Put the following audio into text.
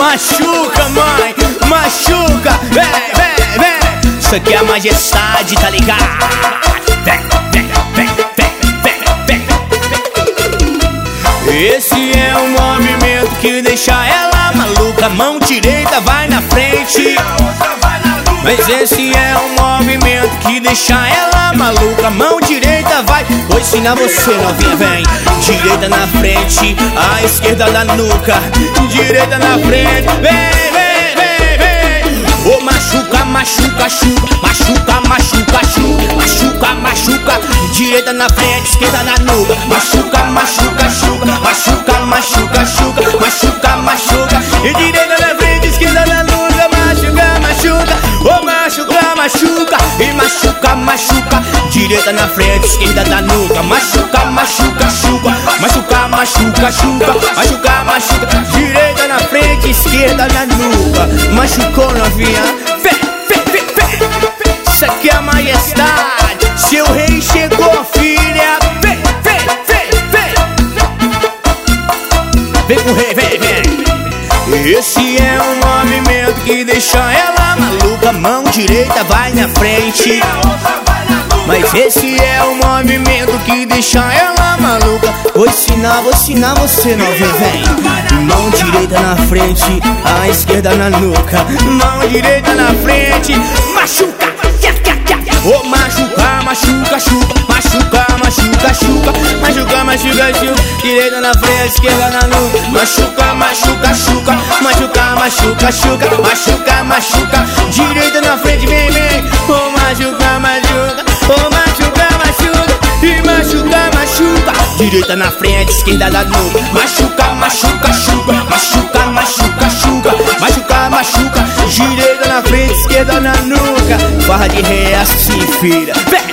Machuca, mãe, machuca. Vem, vem, vem. Isso aqui é a majestade, tá ligado? Vem, vem, vem, vem, vem, vem. Esse é o movimento que deixa ela maluca. Mão direita vai na frente, mas esse é o movimento que deixa ela maluca. Mão direita vai, vou ensinar você, novinha, vem. Direita na frente, a esquerda na nuca. Direita na frente, vem, vem, vem, vem. Ô machuca, machuca, chuca. Machuca, machuca, chuca. Machuca, machuca. Direita na frente, esquerda na nuca. Machuca, machuca, chuca. Machuca, machuca, chuca. Machuca, machuca. E direita na frente, esquerda na nuca. Machuca, machuca. Ô machuca, machuca. E machuca, machuca. Direita na frente, esquerda na nuca. Machuca, machuca, chuca. Machuca, machuca, chuca. Machuca, machuca. Direita na frente, esquerda na nuca. Machucou, novinha. Vem, vem, vem, vem. Isso aqui é a majestade. Seu rei chegou, filha. Vem, vem, vem, vem. Vem com o rei, vem, vem. Esse é o movimento que deixa ela maluca. Mão direita vai na frente, mas esse é o movimento que deixa ela maluca. Vou ensinar você, novinha, vem. Mão direita na frente, a esquerda na nuca. Mão direita na frente, machuca. Ô machuca, machuca, chuca. Machuca, machuca, chuca. Machuca, machuca, chuca. Direita na frente, esquerda na nuca. Machuca, machuca, chuca. Machuca, machuca, chuca. Machuca, machuca. Direita na frente, vem, vem. Ô machuca, machuca. Ô machuca, machuca. E machuca, machuca. Direita na frente, esquerda na nuca. Machuca, machuca, chuca. Machuca, machuca, chuca. Machuca, machuca. Direita na frente, esquerda na nuca. Farra de ré assim, filha. Vem.